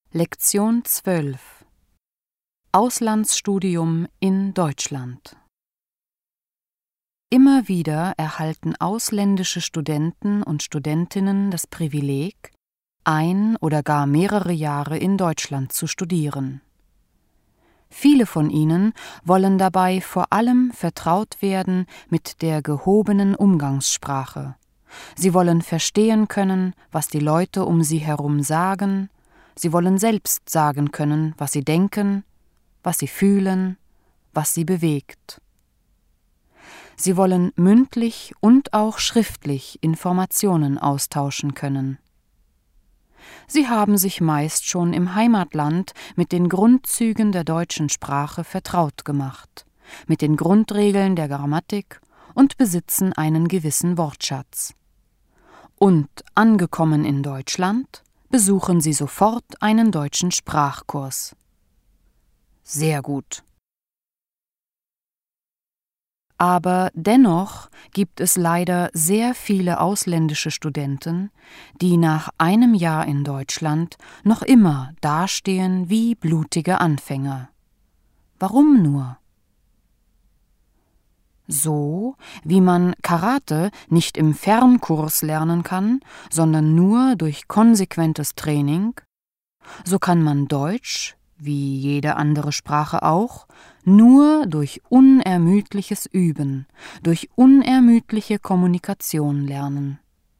Lektion 12 Auslandsstudium in Deutschland. Immer wieder erhalten ausländische Studenten und Studentinnen das Privileg, ein oder gar mehrere Jahre in Deutschland zu studieren. Viele von ihnen wollen dabei vor allem vertraut werden mit der gehobenen Umgangssprache. Sie wollen verstehen können, was die Leute um sie herum sagen. Sie wollen selbst sagen können, was sie denken, was sie fühlen, was sie bewegt. Sie wollen mündlich und auch schriftlich Informationen austauschen können. Sie haben sich meist schon im Heimatland mit den Grundzügen der deutschen Sprache vertraut gemacht, mit den Grundregeln der Grammatik und besitzen einen gewissen Wortschatz. Und angekommen in Deutschland besuchen Sie sofort einen deutschen Sprachkurs. Sehr gut. Aber dennoch gibt es leider sehr viele ausländische Studenten, die nach einem Jahr in Deutschland noch immer dastehen wie blutige Anfänger. Warum nur? So wie man Karate nicht im Fernkurs lernen kann, sondern nur durch konsequentes Training, so kann man Deutsch, wie jede andere Sprache auch, nur durch unermüdliches Üben, durch unermüdliche Kommunikation lernen.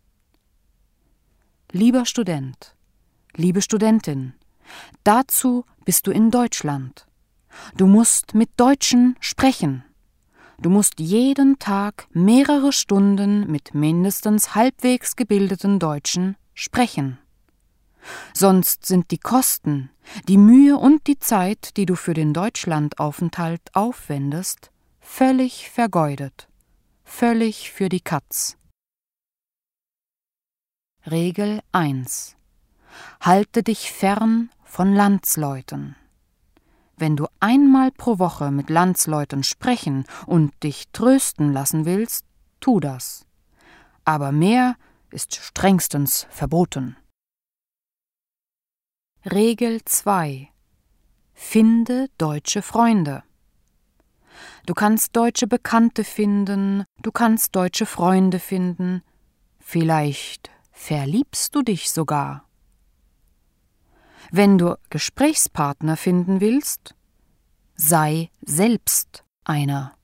Lieber Student, liebe Studentin, dazu bist du in Deutschland. Du musst mit Deutschen sprechen. Du musst jeden Tag mehrere Stunden mit mindestens halbwegs gebildeten Deutschen sprechen. Sonst sind die Kosten, die Mühe und die Zeit, die du für den Deutschlandaufenthalt aufwendest, völlig vergeudet, völlig für die Katz. Regel 1: Halte dich fern von Landsleuten. Wenn du einmal pro Woche mit Landsleuten sprechen und dich trösten lassen willst, tu das. Aber mehr ist strengstens verboten. Regel 2: Finde deutsche Freunde. Du kannst deutsche Bekannte finden, du kannst deutsche Freunde finden, vielleicht verliebst du dich sogar. Wenn du Gesprächspartner finden willst, sei selbst einer.